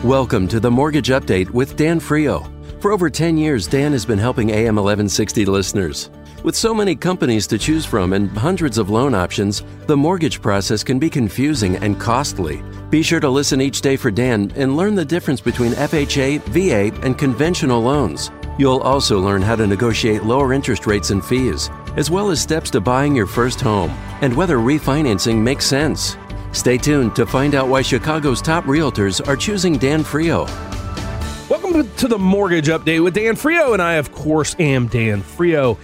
Welcome to the Mortgage Update with Dan Frio. For over 10 years, Dan has been helping AM 1160 listeners. With so many companies to choose from and hundreds of loan options, the mortgage process can be confusing and costly. Be sure to listen each day for Dan and learn the difference between FHA, VA, and conventional loans. You'll also learn how to negotiate lower interest rates and fees, as well as steps to buying your first home and whether refinancing makes sense. Stay tuned to find out why Chicago's top realtors are choosing Dan Frio. Welcome to the Mortgage Update with Dan Frio, and I, of course, am Dan Frio.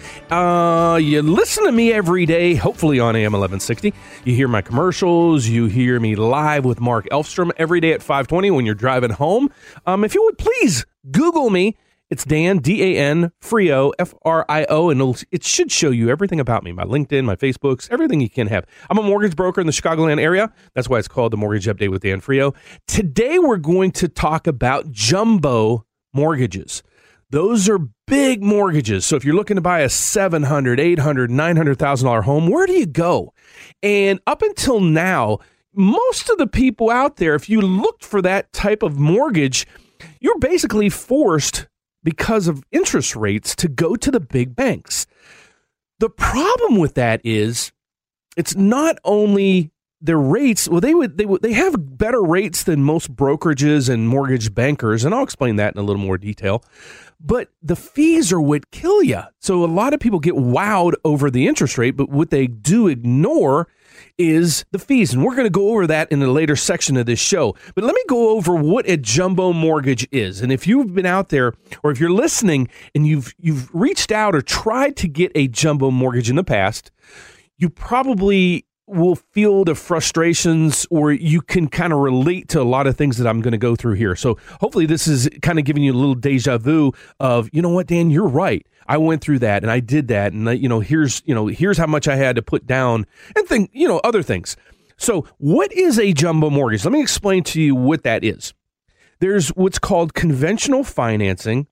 You listen to me every day, hopefully on AM 1160. You hear my commercials. You hear me live with Mark Elfstrom every day at 5:20 when you're driving home. If you would please Google me. It's Dan, D-A-N, Frio, F-R-I-O, and it should show you everything about me, my LinkedIn, my Facebooks, everything you can have. I'm a mortgage broker in the Chicagoland area. That's why it's called the Mortgage Update with Dan Frio. Today, we're going to talk about jumbo mortgages. Those are big mortgages. So if you're looking to buy a $700,000, $800,000, $900,000 home, where do you go? And up until now, most of the people out there, if you looked for that type of mortgage, you're basically forced because of interest rates to go to the big banks. The problem with that is it's not only their rates. Well, they have better rates than most brokerages and mortgage bankers, and I'll explain that in a little more detail. But the fees are what kill you. So a lot of people get wowed over the interest rate, but what they do ignore is the fees. And we're going to go over that in a later section of this show. But let me go over what a jumbo mortgage is. And if you've been out there, or if you're listening and you've reached out or tried to get a jumbo mortgage in the past, you probably will feel the frustrations, or you can kind of relate to a lot of things that I'm going to go through here. So hopefully this is kind of giving you a little deja vu of, you know what, Dan, you're right. I went through that and I did that. And here's how much I had to put down and other things. So what is a jumbo mortgage? Let me explain to you what that is. There's what's called conventional financing.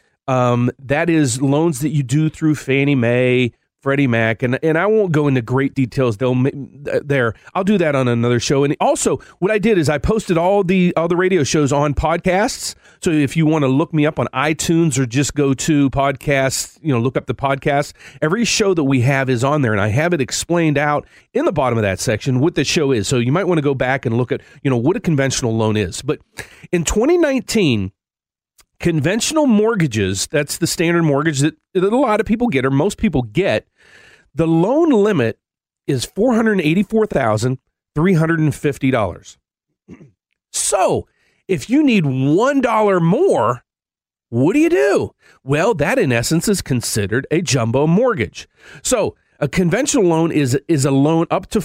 That is loans that you do through Fannie Mae, Freddie Mac, and I won't go into great details there. I'll do that on another show. And also, what I did is I posted all the radio shows on podcasts. So if you want to look me up on iTunes or just go to podcasts, look up the podcast, every show that we have is on there, and I have it explained out in the bottom of that section what the show is. So you might want to go back and look at, what a conventional loan is. But in 2019, conventional mortgages, that's the standard mortgage that a lot of people get, or most people get, the loan limit is $484,350. So if you need $1 more, what do? Well, that in essence is considered a jumbo mortgage. So a conventional loan is a loan up to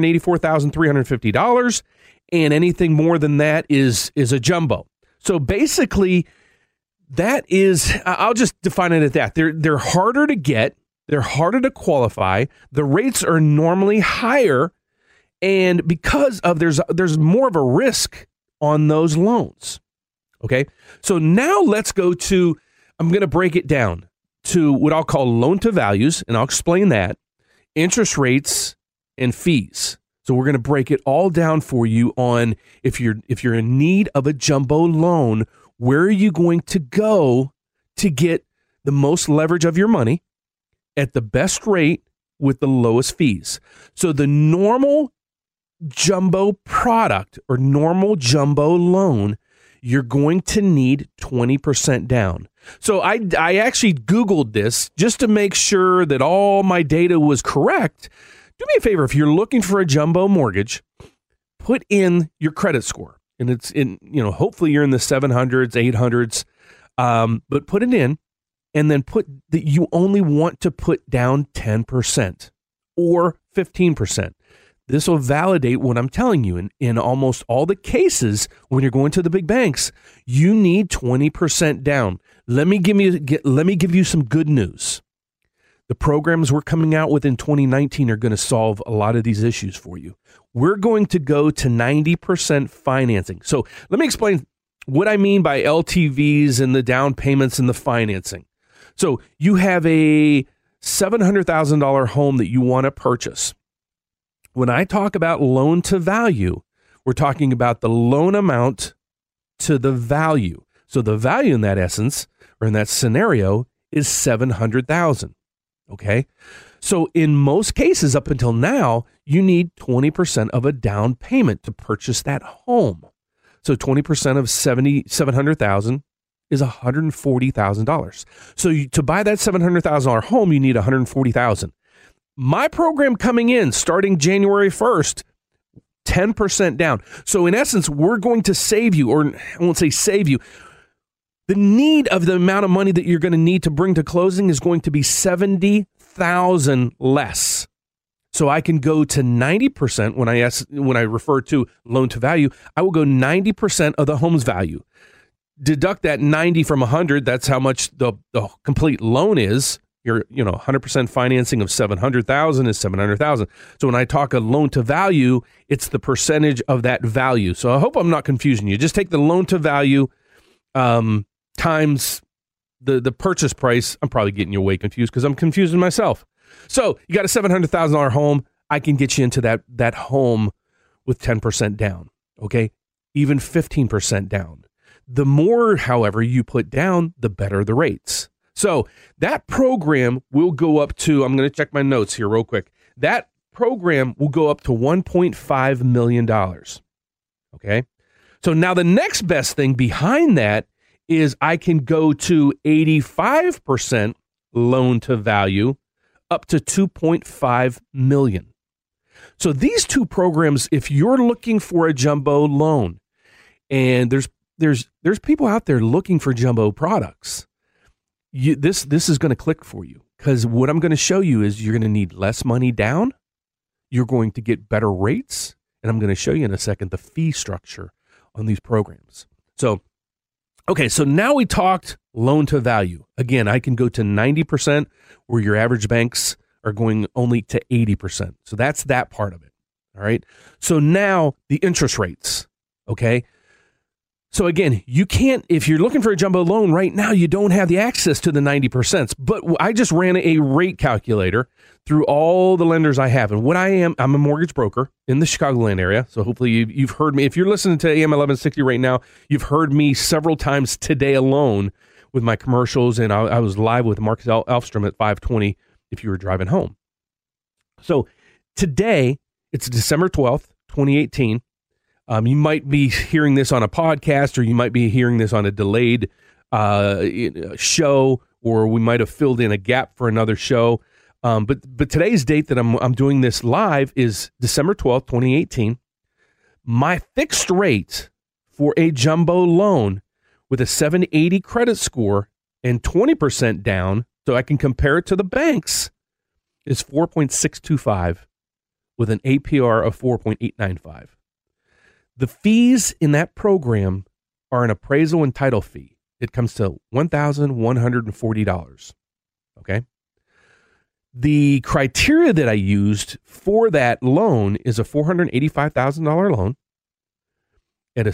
$484,350, and anything more than that is a jumbo. So basically, that is, I'll just define it at that. They're harder to get. They're harder to qualify. The rates are normally higher, and because of there's more of a risk on those loans. Okay, so now let's go to. I'm going to break it down to what I'll call loan to values, and I'll explain that, interest rates, and fees. So we're going to break it all down for you on if you're in need of a jumbo loan. Where are you going to go to get the most leverage of your money at the best rate with the lowest fees? So the normal jumbo product or normal jumbo loan, you're going to need 20% down. So I actually Googled this just to make sure that all my data was correct. Do me a favor, if you're looking for a jumbo mortgage, put in your credit score. And it's in, hopefully you're in the 700s, 800s, but put it in and then put that you only want to put down 10% or 15%. This will validate what I'm telling you. In almost all the cases, when you're going to the big banks, you need 20% down. Let me give you some good news. The programs we're coming out with in 2019 are going to solve a lot of these issues for you. We're going to go to 90% financing. So let me explain what I mean by LTVs and the down payments and the financing. So you have a $700,000 home that you want to purchase. When I talk about loan to value, we're talking about the loan amount to the value. So the value in that essence, or in that scenario, is $700,000. Okay. So in most cases up until now, you need 20% of a down payment to purchase that home. So 20% of $700,000 is $140,000. So to buy that $700,000 home, you need $140,000. My program coming in starting January 1st, 10% down. So in essence, we're going to save you, or I won't say save you. The need of the amount of money that you're going to need to bring to closing is going to be $70,000 less. So I can go to 90% when I refer to loan to value. I will go 90% of the home's value. Deduct that 90 from 100. That's how much the complete loan is. Your 100% financing of $700,000 is $700,000. So when I talk a loan to value, it's the percentage of that value. So I hope I'm not confusing you. Just take the loan to value times the purchase price. I'm probably getting you way confused because I'm confusing myself. So you got a $700,000 home. I can get you into that home with 10% down. Okay. Even 15% down. The more, however, you put down, the better the rates. So that program will go up to, I'm going to check my notes here real quick. That program will go up to $1.5 million. Okay. So now the next best thing behind that is I can go to 85% loan to value up to $2.5 million. So these two programs, if you're looking for a jumbo loan, and there's people out there looking for jumbo products, this is going to click for you, because what I'm going to show you is you're going to need less money down. You're going to get better rates. And I'm going to show you in a second the fee structure on these programs. So, okay, so now we talked loan to value. Again, I can go to 90% where your average banks are going only to 80%. So that's that part of it. All right. So now the interest rates. Okay. So again, you can't, if you're looking for a jumbo loan right now, you don't have the access to the 90%. But I just ran a rate calculator through all the lenders I have. And what I'm a mortgage broker in the Chicagoland area. So hopefully you've heard me. If you're listening to AM 1160 right now, you've heard me several times today alone with my commercials. And I was live with Marcus Elfstrom at 5:20 if you were driving home. So today, it's December 12th, 2018. You might be hearing this on a podcast, or you might be hearing this on a delayed show, or we might have filled in a gap for another show. But today's date that I'm doing this live is December 12th, 2018. My fixed rate for a jumbo loan with a 780 credit score and 20% down, so I can compare it to the banks, is 4.625 with an APR of 4.895. The fees in that program are an appraisal and title fee. It comes to $1,140. Okay. The criteria that I used for that loan is a $485,000 loan at a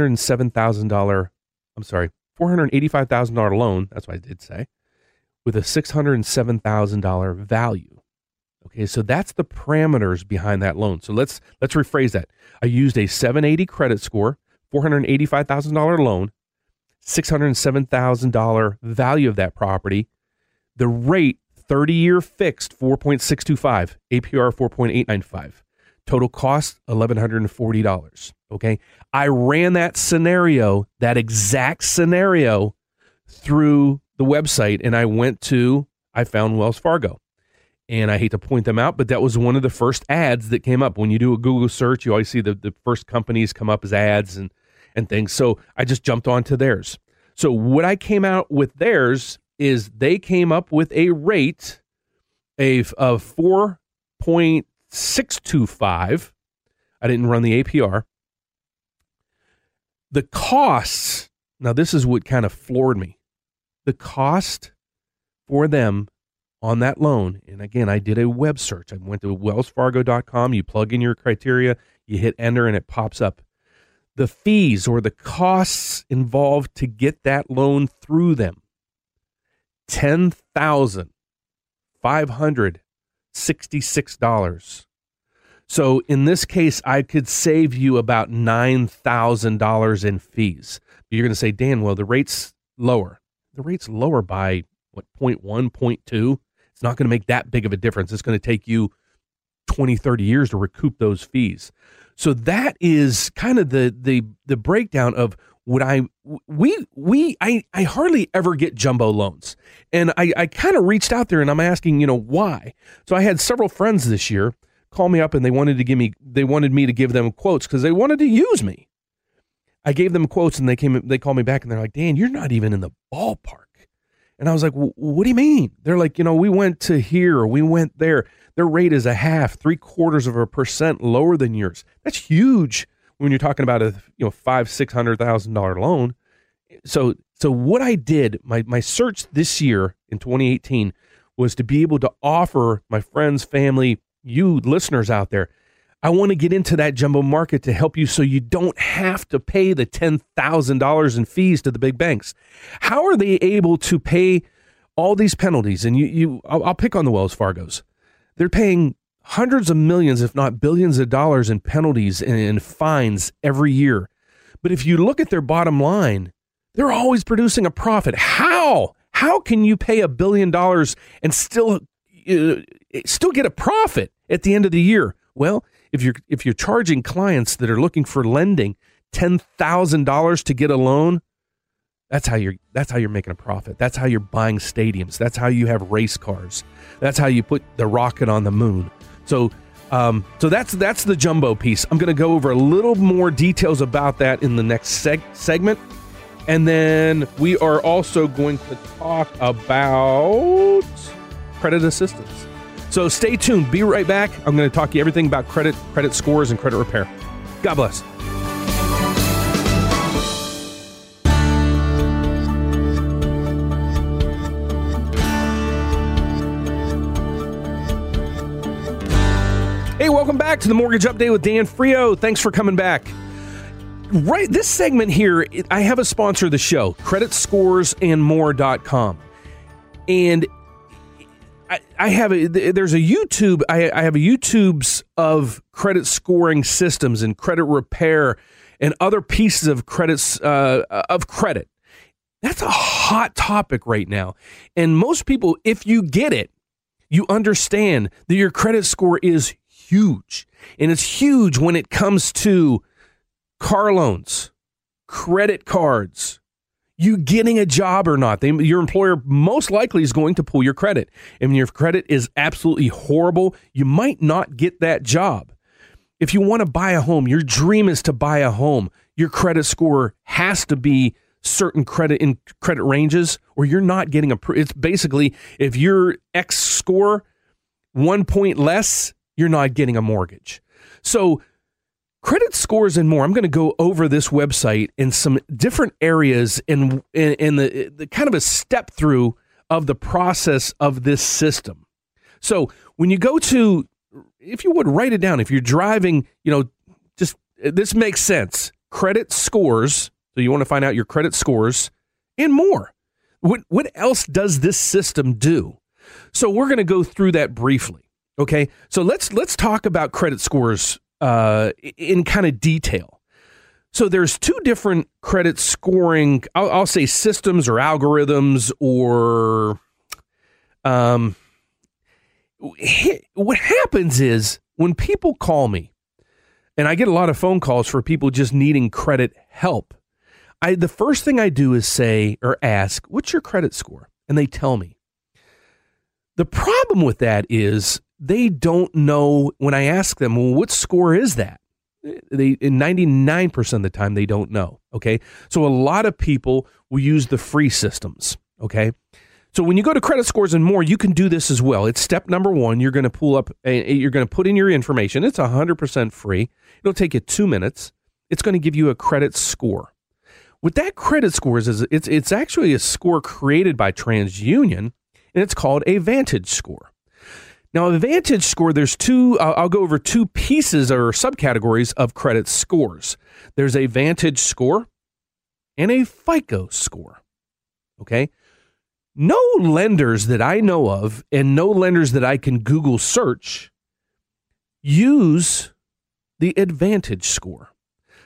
$485,000 loan. That's what I did say, with a $607,000 value. Okay, so that's the parameters behind that loan. So let's rephrase that. I used a 780 credit score, $485,000 loan, $607,000 value of that property. The rate, 30-year fixed, 4.625, APR 4.895. Total cost, $1,140. Okay, I ran that exact scenario through the website, and I found Wells Fargo. And I hate to point them out, but that was one of the first ads that came up. When you do a Google search, you always see the first companies come up as ads and things. So I just jumped onto theirs. So what I came out with theirs is they came up with a rate of 4.625. I didn't run the APR. The costs, now this is what kind of floored me. The cost for them on that loan, and again, I did a web search. I went to wellsfargo.com. You plug in your criteria, you hit enter, and it pops up. The fees or the costs involved to get that loan through them, $10,566. So in this case, I could save you about $9,000 in fees. You're going to say, Dan, well, the rate's lower. The rate's lower by, 0.1, 0.2? It's not going to make that big of a difference. It's going to take you 20, 30 years to recoup those fees. So that is kind of the breakdown of what I hardly ever get jumbo loans. And I kind of reached out there and I'm asking, why? So I had several friends this year call me up and they wanted me to give them quotes because they wanted to use me. I gave them quotes and they called me back and they're like, Dan, you're not even in the ballpark. And I was like, well, what do you mean? They're like, we went to here, or we went there. Their rate is 0.75% lower than yours. That's huge when you're talking about a $500,000-$600,000 loan. So what I did, my search this year in 2018 was to be able to offer my friends, family, you listeners out there, I want to get into that jumbo market to help you so you don't have to pay the $10,000 in fees to the big banks. How are they able to pay all these penalties? And I'll pick on the Wells Fargos. They're paying hundreds of millions, if not billions of dollars in penalties and fines every year. But if you look at their bottom line, they're always producing a profit. How? How can you pay $1 billion and still get a profit at the end of the year? Well, if you're charging clients that are looking for lending $10,000 to get a loan, that's how you're making a profit. That's how you're buying stadiums. That's how you have race cars. That's how you put the rocket on the moon. So that's the jumbo piece. I'm going to go over a little more details about that in the next segment. And then we are also going to talk about credit assistance. So stay tuned. Be right back. I'm going to talk to you everything about credit scores, and credit repair. God bless. Hey, welcome back to the Mortgage Update with Dan Frio. Thanks for coming back. Right, this segment here, I have a sponsor of the show, CreditScoresAndMore.com. And I have there's a YouTube. I have a YouTubes of credit scoring systems and credit repair and other pieces of credits of credit. That's a hot topic right now. And most people, if you get it, you understand that your credit score is huge. And it's huge when it comes to car loans, credit cards, you getting a job or not. Your employer most likely is going to pull your credit. And your credit is absolutely horrible, you might not get that job. If you want to buy a home, your dream is to buy a home, your credit score has to be certain credit ranges, or you're not getting it's basically, if your X score 1 point less, you're not getting a mortgage. So Credit Scores and More, I'm going to go over this website in some different areas in the kind of a step through of the process of this system. So when you go to, if you would write it down, if you're driving, just this makes sense. Credit Scores, so you want to find out your credit scores and more. What else does this system do? So we're going to go through that briefly. Okay, so let's talk about credit scores in kind of detail. So there's two different credit scoring, I'll say systems or algorithms or what happens is when people call me, and I get a lot of phone calls for people just needing credit help, the first thing I do is say or ask, what's your credit score? And they tell me. The problem with that is they don't know when I ask them, well, what score is that? In 99% of the time, they don't know. Okay. So a lot of people will use the free systems. Okay. So when you go to Credit Scores and More, you can do this as well. It's step number one. You're going to pull up, you're going to put in your information. It's 100% free. It'll take you 2 minutes. It's going to give you a credit score. What that credit score is it's actually a score created by TransUnion, and it's called a Vantage score. Now, a Vantage score, there's I'll go over two pieces or subcategories of credit scores. There's a Vantage score and a FICO score. Okay? No lenders that I know of and no lenders that I can Google search use the Advantage score.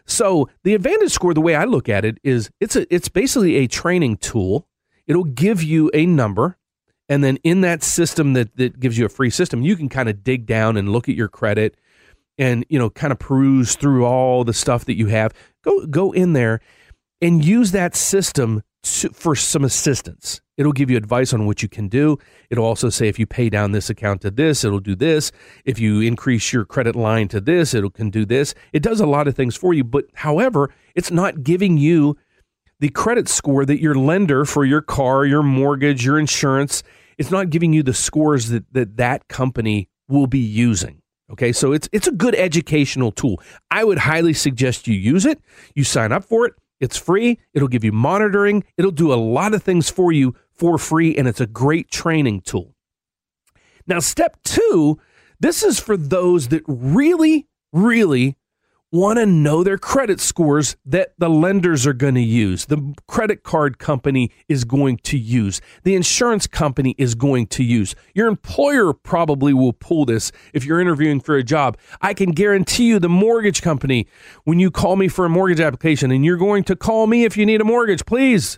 So the Advantage Score, the way I look at it is it's basically a training tool. It'll give you a number, and then in that system that gives you a free system, you can kind of dig down and look at your credit and, kind of peruse through all the stuff that you have. Go in there and use that system for some assistance. It'll give you advice on what you can do. It'll also say if you pay down this account to this, it'll do this. If you increase your credit line to this, it can do this. It does a lot of things for you, but however, it's not giving you the credit score that your lender for your car, your mortgage, your insurance, it's not giving you the scores that company will be using. Okay, so it's a good educational tool. I would highly suggest you use it. You sign up for it. It's free. It'll give you monitoring. It'll do a lot of things for you for free, and it's a great training tool. Now, step 2, this is for those that really, really want to know their credit scores that the lenders are going to use, the credit card company is going to use, the insurance company is going to use. Your employer probably will pull this if you're interviewing for a job. I can guarantee you the mortgage company, when you call me for a mortgage application, and you're going to call me if you need a mortgage, please.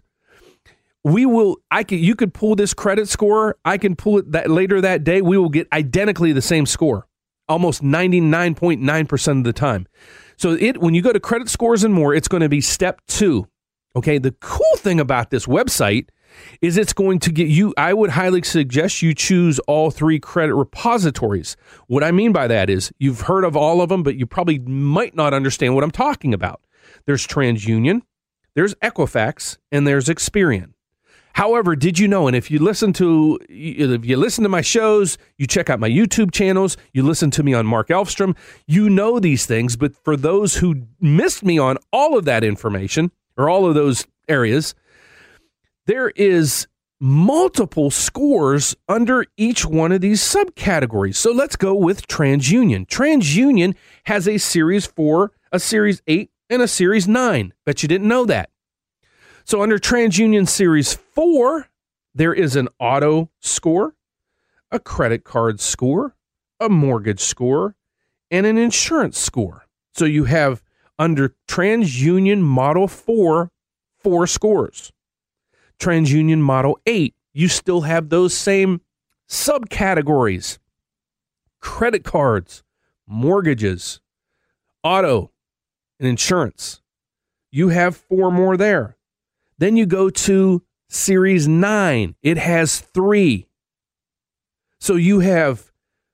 You could pull this credit score. I can pull it later that day. We will get identically the same score, almost 99.9% of the time. So when you go to Credit Scores and More, it's going to be step 2. Okay. The cool thing about this website is it's going to get you, I would highly suggest you choose all 3 credit repositories. What I mean by that is you've heard of all of them, but you probably might not understand what I'm talking about. There's TransUnion, there's Equifax, and there's Experian. However, did you know, and if you listen to my shows, you check out my YouTube channels, you listen to me on Mark Elfstrom, you know these things, but for those who missed me on all of that information, or all of those areas, there is multiple scores under each one of these subcategories. So let's go with TransUnion. TransUnion has a Series 4, a Series 8, and a Series 9. Bet you didn't know that. So under TransUnion Series 4, there is an auto score, a credit card score, a mortgage score, and an insurance score. So you have under TransUnion Model 4, 4 scores. TransUnion Model 8, you still have those same subcategories. Credit cards, mortgages, auto, and insurance. You have 4 more there. Then you go to Series 9. It has 3. So you have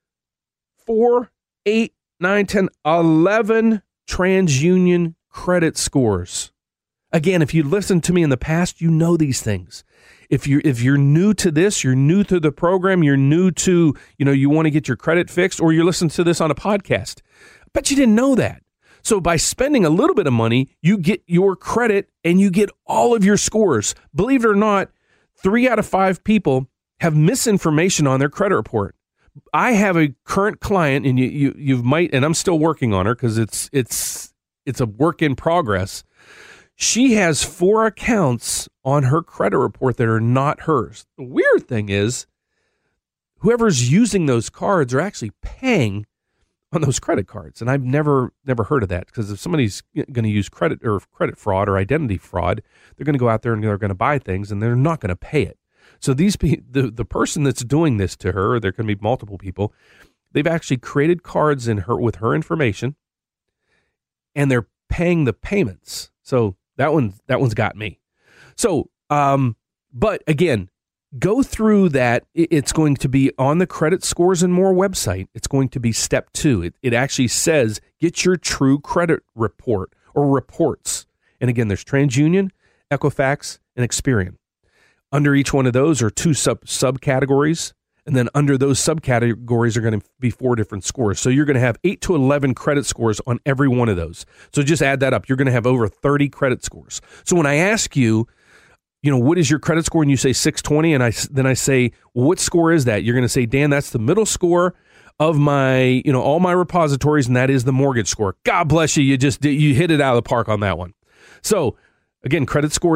4, 8, 9, 10, 11 TransUnion credit scores. Again, if you listened to me in the past, you know these things. If you're new to this, you're new to the program, you're new to, you want to get your credit fixed, or you're listening to this on a podcast. But you didn't know that. So by spending a little bit of money, you get your credit and you get all of your scores. Believe it or not, 3 out of 5 people have misinformation on their credit report. I have a current client, and you might, and I'm still working on her because it's a work in progress. She has 4 accounts on her credit report that are not hers. The weird thing is, whoever's using those cards are actually paying on those credit cards. And I've never heard of that, because if somebody's going to use credit fraud or identity fraud, they're going to go out there and they're going to buy things and they're not going to pay it. So the person that's doing this to her, or there can be multiple people, they've actually created cards with her information, and they're paying the payments. So that one's got me. So, but again, go through that. It's going to be on the Credit Scores and More website. It's going to be step 2. It actually says, get your true credit report or reports. And again, there's TransUnion, Equifax, and Experian. Under each one of those are 2 subcategories. And then under those subcategories are going to be 4 different scores. So you're going to have 8 to 11 credit scores on every one of those. So just add that up. You're going to have over 30 credit scores. So when I ask you, what is your credit score? And you say 620. And then I say, well, what score is that? You're going to say, Dan, that's the middle score of my, all my repositories. And that is the mortgage score. God bless you. You hit it out of the park on that one. So again,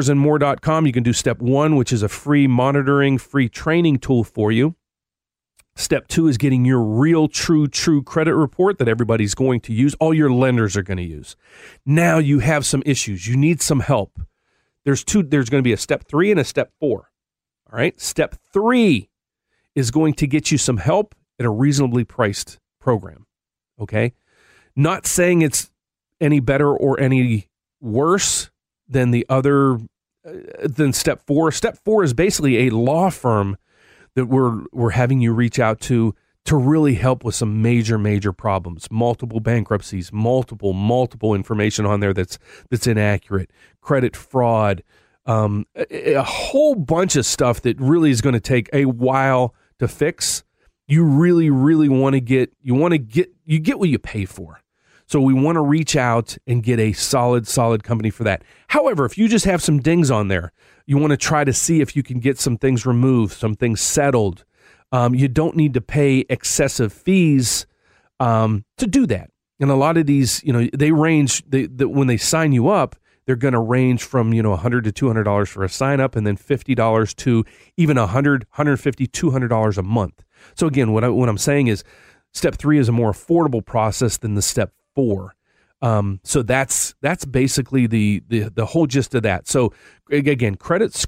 creditscoresandmore.com. You can do step 1, which is a free monitoring, free training tool for you. Step 2 is getting your real, true credit report that everybody's going to use. All your lenders are going to use. Now you have some issues. You need some help. There's going to be a step 3 and a step 4. All right. Step 3 is going to get you some help at a reasonably priced program. Okay. Not saying it's any better or any worse than the other, than step 4. Step 4 is basically a law firm that we're having you reach out to really help with some major problems, multiple bankruptcies, multiple information on there that's inaccurate, credit fraud, a whole bunch of stuff that really is going to take a while to fix. You really want to get what you pay for. So we want to reach out and get a solid company for that. However, if you just have some dings on there, you want to try to see if you can get some things removed, some things settled. You don't need to pay excessive fees to do that. And a lot of these, they range. When they sign you up, they're going to range from $100 to $200 for a sign up, and then $50 to even $100, $150, $200 a month. So again, what I'm saying is, step 3 is a more affordable process than the step 4. So that's basically the whole gist of that. So again,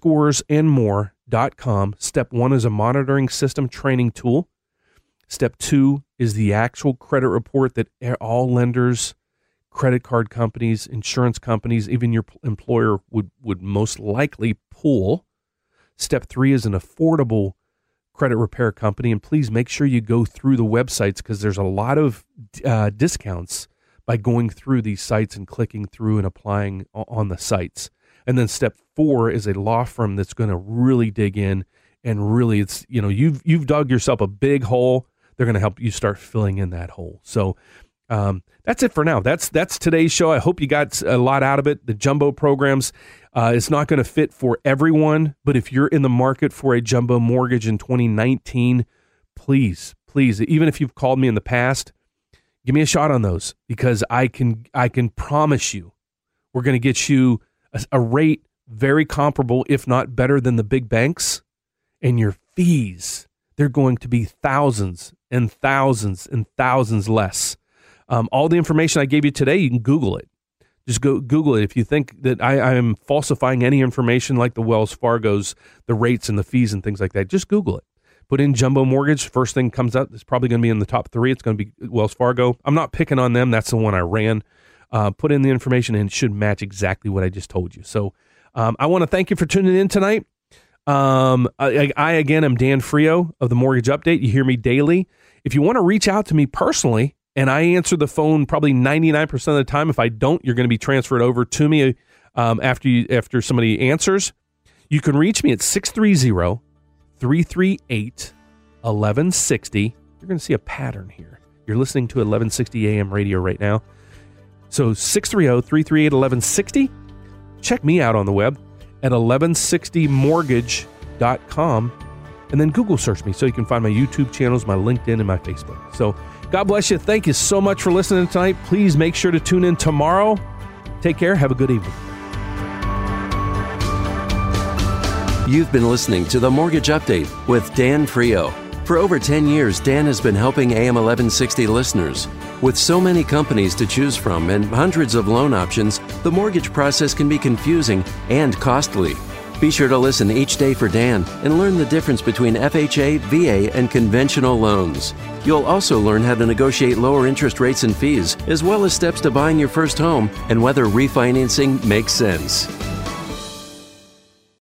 creditscoresandmore.com. Step 1 is a monitoring system training tool. Step 2 is the actual credit report that all lenders, credit card companies, insurance companies, even your employer would most likely pull. Step 3 is an affordable credit repair company. And please make sure you go through the websites, because there's a lot of discounts by going through these sites and clicking through and applying on the sites. And then step 4 is a law firm that's going to really dig in, and really it's, you've dug yourself a big hole. They're going to help you start filling in that hole. So that's it for now. That's today's show. I hope you got a lot out of it. The jumbo programs, it's not going to fit for everyone, but if you're in the market for a jumbo mortgage in 2019, please, even if you've called me in the past, give me a shot on those, because I can promise you we're going to get you a rate very comparable, if not better than the big banks, and your fees, they're going to be thousands and thousands and thousands less. All the information I gave you today, you can Google it. Just go Google it. If you think that I am falsifying any information like the Wells Fargo's, the rates and the fees and things like that, just Google it. Put in jumbo mortgage. First thing comes up. It's probably going to be in the top 3. It's going to be Wells Fargo. I'm not picking on them. That's the one I ran. Put in the information, and it should match exactly what I just told you. So I want to thank you for tuning in tonight. I again am Dan Frio of the Mortgage Update. You hear me daily. If you want to reach out to me personally, and I answer the phone probably 99% of the time. If I don't, you're going to be transferred over to me after somebody answers. You can reach me at 630-338-1160. You're going to see a pattern here. You're listening to 1160 AM radio right now. So 630-338-1160. Check me out on the web at 1160mortgage.com, and then Google search me so you can find my YouTube channels, my LinkedIn, and my Facebook. So God bless you. Thank you so much for listening tonight. Please make sure to tune in tomorrow. Take care. Have a good evening. You've been listening to The Mortgage Update with Dan Frio. For over 10 years, Dan has been helping AM 1160 listeners. With so many companies to choose from and hundreds of loan options, the mortgage process can be confusing and costly. Be sure to listen each day for Dan and learn the difference between FHA, VA, and conventional loans. You'll also learn how to negotiate lower interest rates and fees, as well as steps to buying your first home and whether refinancing makes sense.